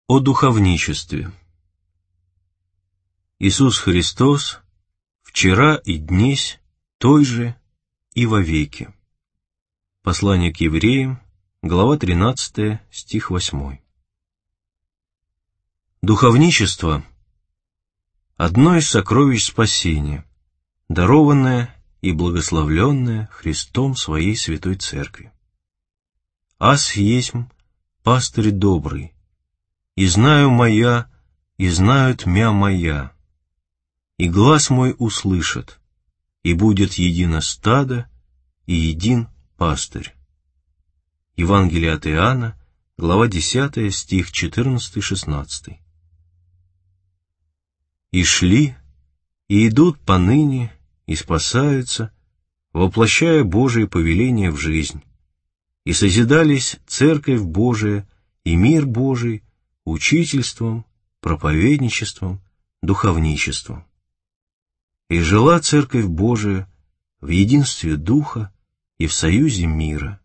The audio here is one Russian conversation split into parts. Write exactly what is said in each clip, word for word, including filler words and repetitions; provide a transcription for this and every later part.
О духовничестве. Иисус Христос вчера и днесь той же и вовеки. Послание к евреям, глава тринадцатая, стих восьмой. Духовничество — одно из сокровищ спасения, дарованное и благословленное Христом Своей Святой Церкви. «Аз есмь пастырь добрый, и знаю моя, и знают мя моя, и глас мой услышат, и будет едино стадо, и един пастырь». Евангелие от Иоанна, глава десятая, стих четырнадцатый-шестнадцатый. «И шли, и идут поныне, и спасаются, воплощая Божие повеление в жизнь, и созидались Церковь Божия и мир Божий учительством, проповедничеством, духовничеством. И жила Церковь Божия в единстве Духа и в союзе мира.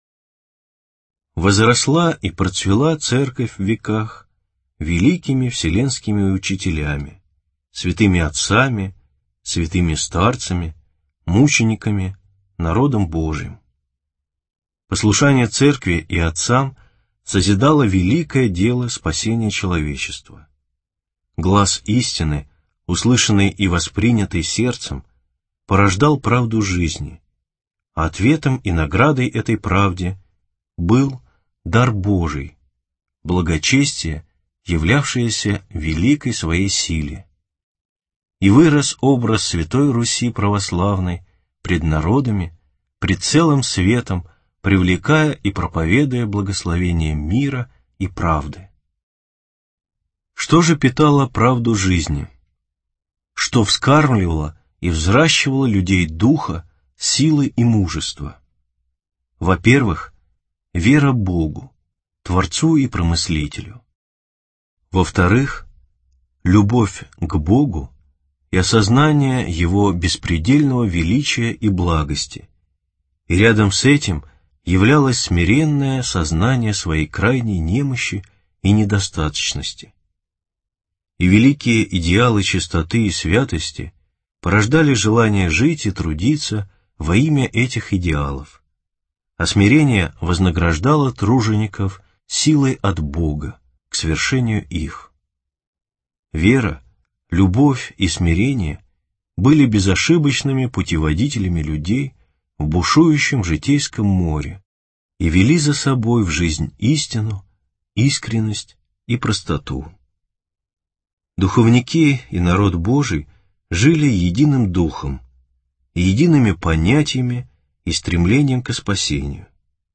Возросла и процвела Церковь в веках великими вселенскими учителями, святыми отцами, святыми старцами, мучениками, народом Божиим. Послушание Церкви и отцам созидало великое дело спасения человечества. Глас истины, услышанный и воспринятый сердцем, порождал правду жизни, а ответом и наградой этой правде был дар Божий, благочестие, являвшееся великой своей силе. И вырос образ Святой Руси православной пред народами, пред целым светом, привлекая и проповедуя благословение мира и правды. Что же питало правду жизни? Что вскармливало и взращивало людей духа, силы и мужества? Во-первых, вера Богу, Творцу и Промыслителю. Во-вторых, любовь к Богу и осознание Его беспредельного величия и благости. И рядом с этим являлось смиренное сознание своей крайней немощи и недостаточности. И великие идеалы чистоты и святости порождали желание жить и трудиться во имя этих идеалов, а смирение вознаграждало тружеников силой от Бога к свершению их. Вера, любовь и смирение были безошибочными путеводителями людей в бушующем житейском море и вели за собой в жизнь истину, искренность и простоту. Духовники и народ Божий жили единым духом, едиными понятиями и стремлением к спасению.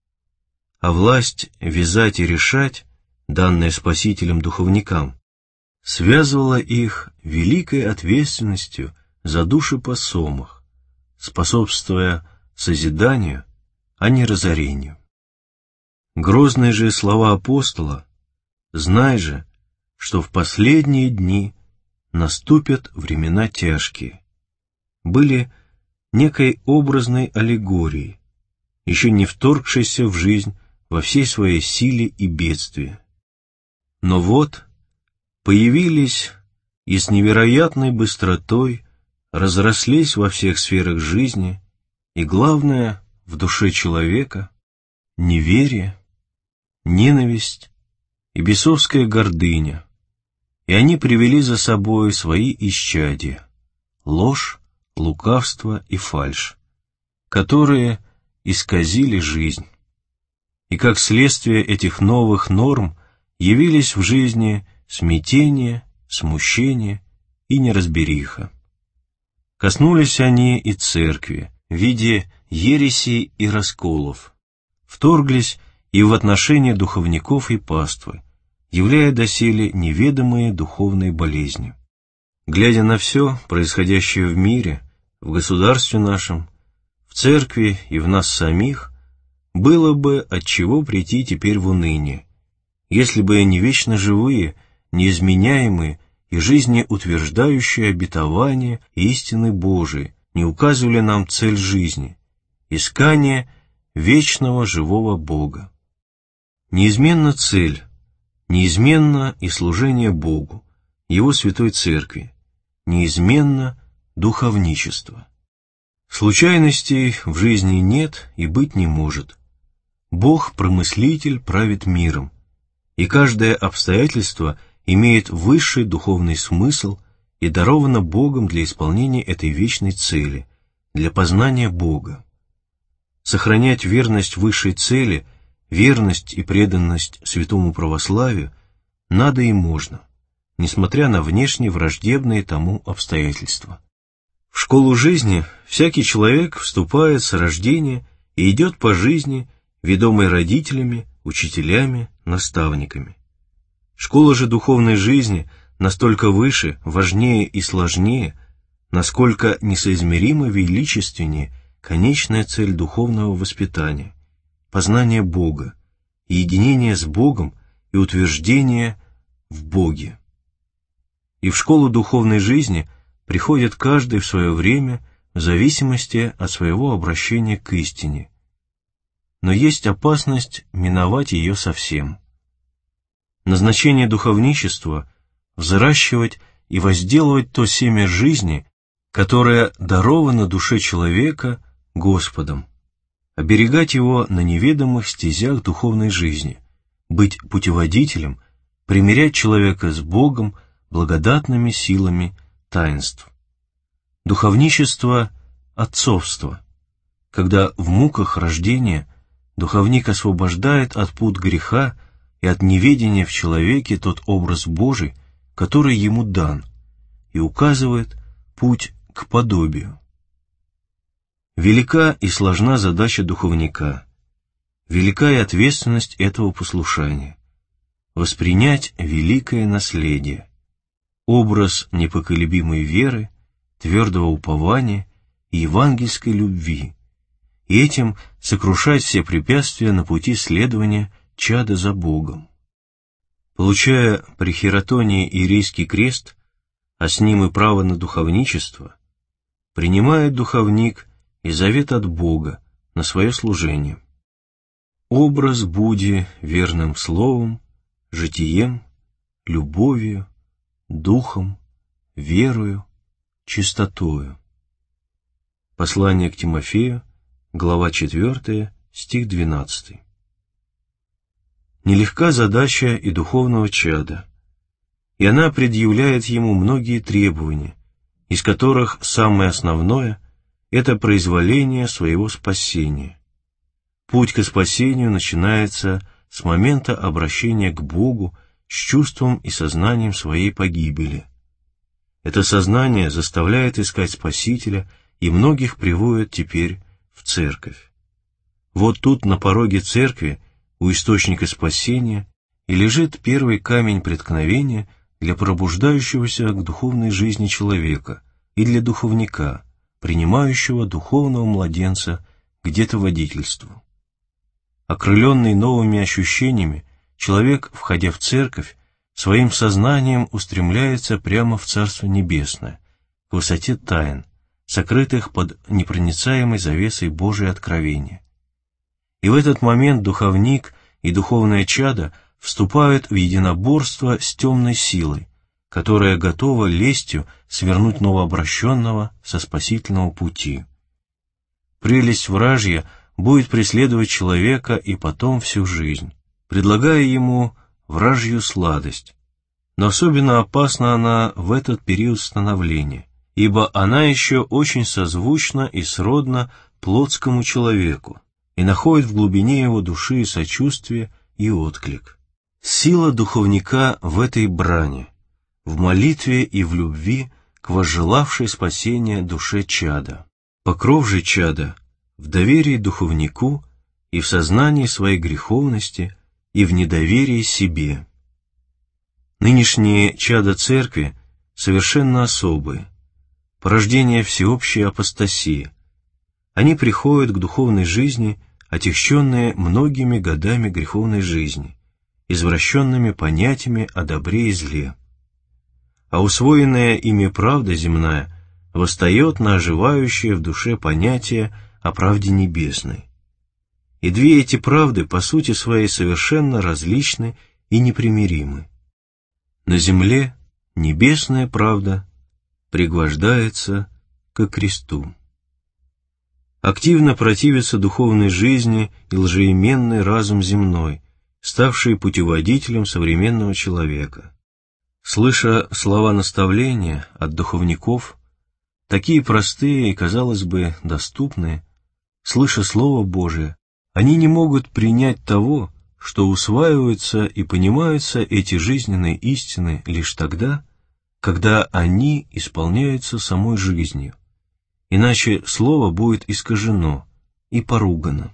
А власть вязать и решать, данная Спасителем духовникам, связывала их великой ответственностью за души посомах, способствуя созиданию, а не разорению. Грозные же слова апостола «Знай же, что в последние дни наступят времена тяжкие» были некой образной аллегорией, еще не вторгшейся в жизнь во всей своей силе и бедствии. Но вот появились и с невероятной быстротой разрослись во всех сферах жизни, и главное в душе человека — неверие, ненависть и бесовская гордыня, и они привели за собой свои исчадия — ложь, лукавство и фальшь, которые исказили жизнь. И как следствие этих новых норм явились в жизни смятение, смущение и неразбериха. Коснулись они и церкви в виде ересей и расколов, вторглись и в отношения духовников и паствы, являя доселе неведомые духовные болезни. Глядя на все, происходящее в мире, в государстве нашем, в церкви и в нас самих, было бы отчего прийти теперь в уныние, если бы не вечно живые, неизменяемые и жизнеутверждающие обетования истины Божией не указывали нам цель жизни — искание вечного живого Бога. Неизменна цель неизменно и служение Богу, Его Святой Церкви, неизменно духовничество. Случайностей в жизни нет и быть не может. Бог-промыслитель правит миром, и каждое обстоятельство имеет высший духовный смысл и даровано Богом для исполнения этой вечной цели, для познания Бога. Сохранять верность высшей цели, верность и преданность святому православию надо и можно, несмотря на внешне враждебные тому обстоятельства. В школу жизни всякий человек вступает с рождения и идет по жизни, ведомый родителями, учителями, наставниками. Школа же духовной жизни настолько выше, важнее и сложнее, насколько несоизмеримо величественнее конечная цель духовного воспитания – познание Бога, единение с Богом и утверждение в Боге. И в школу духовной жизни приходит каждый в свое время в зависимости от своего обращения к истине. Но есть опасность миновать ее совсем. Назначение духовничества – взращивать и возделывать то семя жизни, которое даровано душе человека Господом, оберегать его на неведомых стезях духовной жизни, быть путеводителем, примирять человека с Богом благодатными силами таинств. Духовничество – отцовство, когда в муках рождения духовник освобождает от пут греха и от неведения в человеке тот образ Божий, который ему дан, и указывает путь к подобию. Велика и сложна задача духовника, велика и ответственность этого послушания – воспринять великое наследие, образ непоколебимой веры, твердого упования и евангельской любви, и этим сокрушать все препятствия на пути следования чада за Богом. Получая при хератонии иерейский крест, а с ним и право на духовничество, принимает духовник и завет от Бога на свое служение. Образ буди верным словом, житием, любовью, духом, верою, чистотою. Послание к Тимофею, глава четвёртая, стих двенадцатый. Нелегка задача и духовного чада, и она предъявляет ему многие требования, из которых самое основное – это произволение своего спасения. Путь к спасению начинается с момента обращения к Богу с чувством и сознанием своей погибели. Это сознание заставляет искать Спасителя и многих приводит теперь в церковь. Вот тут, на пороге церкви, у источника спасения, и лежит первый камень преткновения для пробуждающегося к духовной жизни человека и для духовника, принимающего духовного младенца где-то водительству. Окрыленный новыми ощущениями, человек, входя в церковь, своим сознанием устремляется прямо в Царство Небесное, к высоте тайн, сокрытых под непроницаемой завесой Божия откровения. И в этот момент духовник и духовное чадо вступают в единоборство с темной силой, которая готова лестью свернуть новообращенного со спасительного пути. Прелесть вражья будет преследовать человека и потом всю жизнь, предлагая ему вражью сладость. Но особенно опасна она в этот период становления, ибо она еще очень созвучна и сродна плотскому человеку и находит в глубине его души сочувствие и отклик. Сила духовника в этой брани, в молитве и в любви к возжелавшей спасения душе чада. Покров же чада в доверии духовнику и в сознании своей греховности и в недоверии себе. Нынешние чада церкви совершенно особые, порождение всеобщей апостасии. Они приходят к духовной жизни, отягченные многими годами греховной жизни, извращенными понятиями о добре и зле. А усвоенная ими правда земная восстает на оживающее в душе понятие о правде небесной. И две эти правды по сути своей совершенно различны и непримиримы. На земле небесная правда пригвождается ко кресту. Активно противится духовной жизни и лжеименный разум земной, ставший путеводителем современного человека. Слыша слова наставления от духовников, такие простые и, казалось бы, доступные, слыша Слово Божие, они не могут принять того, что усваиваются и понимаются эти жизненные истины лишь тогда, когда они исполняются самой жизнью, иначе Слово будет искажено и поругано.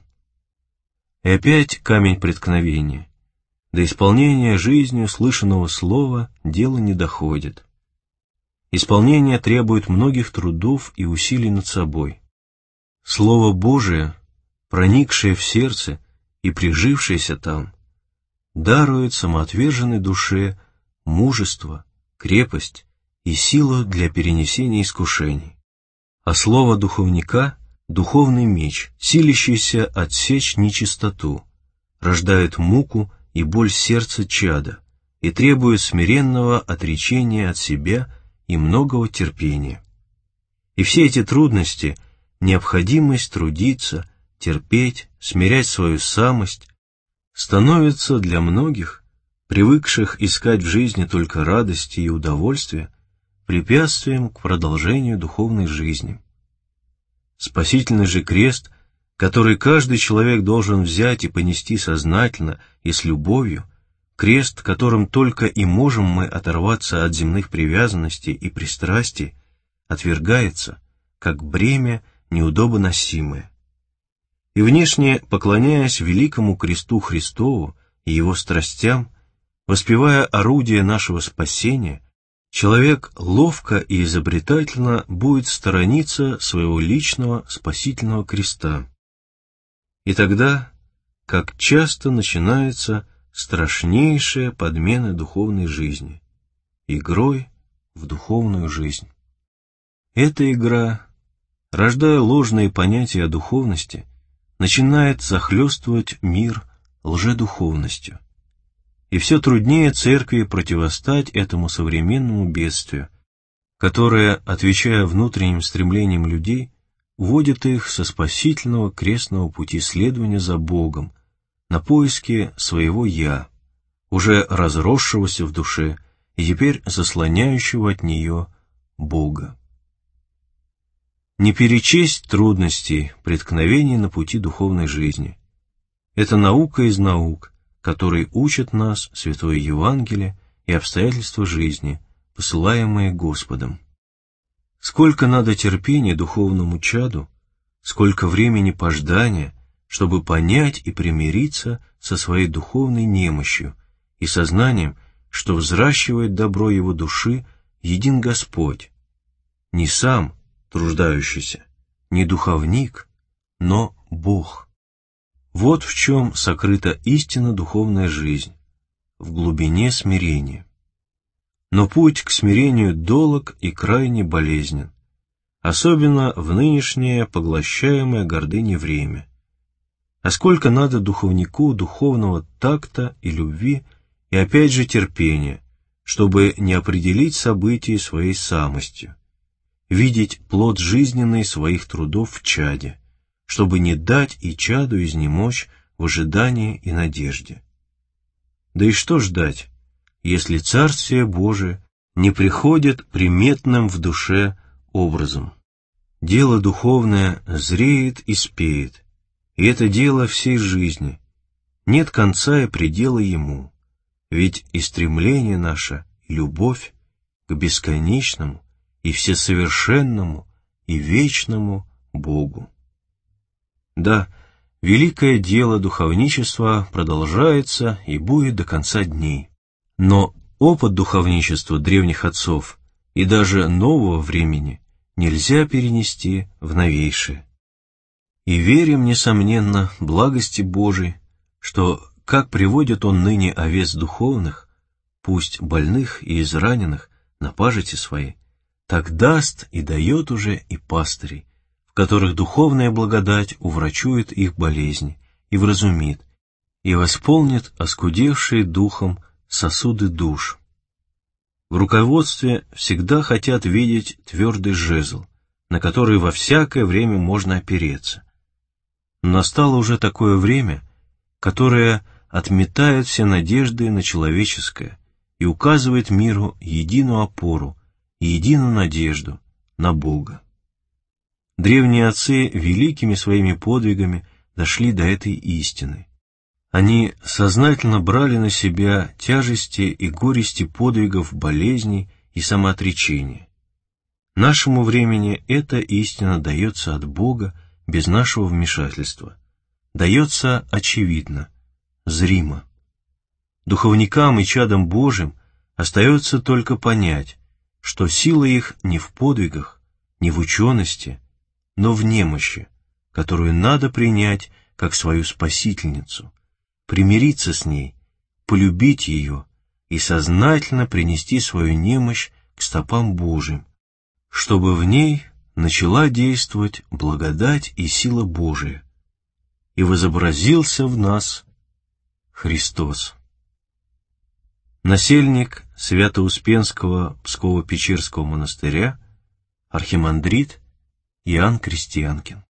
И опять камень преткновения. До исполнения жизнью слышанного слова дело не доходит. Исполнение требует многих трудов и усилий над собой. Слово Божие, проникшее в сердце и прижившееся там, дарует самоотверженной душе мужество, крепость и силу для перенесения искушений. А слово духовника — духовный меч, силящийся отсечь нечистоту, рождает муку и боль сердца чада и требует смиренного отречения от себя и многого терпения. И все эти трудности, необходимость трудиться, терпеть, смирять свою самость, становятся для многих, привыкших искать в жизни только радости и удовольствия, препятствием к продолжению духовной жизни. Спасительный же крест, который каждый человек должен взять и понести сознательно и с любовью, крест, которым только и можем мы оторваться от земных привязанностей и пристрастий, отвергается, как бремя неудобоносимое. И внешне, поклоняясь великому кресту Христову и его страстям, воспевая орудие нашего спасения, человек ловко и изобретательно будет сторониться своего личного спасительного креста. И тогда, как часто начинается страшнейшая подмена духовной жизни, игрой в духовную жизнь. Эта игра, рождая ложные понятия о духовности, начинает захлестывать мир лжедуховностью. И все труднее церкви противостать этому современному бедствию, которое, отвечая внутренним стремлениям людей, уводит их со спасительного крестного пути следования за Богом на поиски своего «я», уже разросшегося в душе и теперь заслоняющего от нее Бога. Не перечесть трудностей, преткновений на пути духовной жизни. Это наука из наук, которой учат нас Святое Евангелие и обстоятельства жизни, посылаемые Господом. Сколько надо терпения духовному чаду, сколько времени пождания, чтобы понять и примириться со своей духовной немощью и сознанием, что взращивает добро его души един Господь, не сам труждающийся, не духовник, но Бог. Вот в чем сокрыта истинно духовная жизнь, в глубине смирения. Но путь к смирению долог и крайне болезнен, особенно в нынешнее поглощаемое гордыней время. А сколько надо духовнику духовного такта и любви, и опять же терпения, чтобы не определить события своей самостью, видеть плод жизненный своих трудов в чаде, чтобы не дать и чаду изнемочь в ожидании и надежде. Да и что ждать, если Царствие Божие не приходит приметным в душе образом? Дело духовное зреет и спеет, и это дело всей жизни. Нет конца и предела ему, ведь и стремление наше, и любовь к бесконечному и всесовершенному и вечному Богу. Да, великое дело духовничества продолжается и будет до конца дней. Но опыт духовничества древних отцов и даже нового времени нельзя перенести в новейшее. И верим, несомненно, благости Божией, что, как приводит Он ныне овец духовных, пусть больных и израненных, на пажити свои, так даст и дает уже и пастырей, в которых духовная благодать уврачует их болезни и вразумит, и восполнит оскудевшие духом сосуды душ. В руководстве всегда хотят видеть твердый жезл, на который во всякое время можно опереться. Но настало уже такое время, которое отметает все надежды на человеческое и указывает миру единую опору и единую надежду на Бога. Древние отцы великими своими подвигами дошли до этой истины. Они сознательно брали на себя тяжести и горести подвигов, болезней и самоотречения. Нашему времени эта истина дается от Бога без нашего вмешательства, дается очевидно, зримо. Духовникам и чадам Божьим остается только понять, что сила их не в подвигах, не в учености, но в немощи, которую надо принять как свою спасительницу, примириться с ней, полюбить ее и сознательно принести свою немощь к стопам Божьим, чтобы в ней начала действовать благодать и сила Божия, и возобразился в нас Христос. Насельник Свято-Успенского Псково-Печерского монастыря, архимандрит Иоанн Крестьянкин.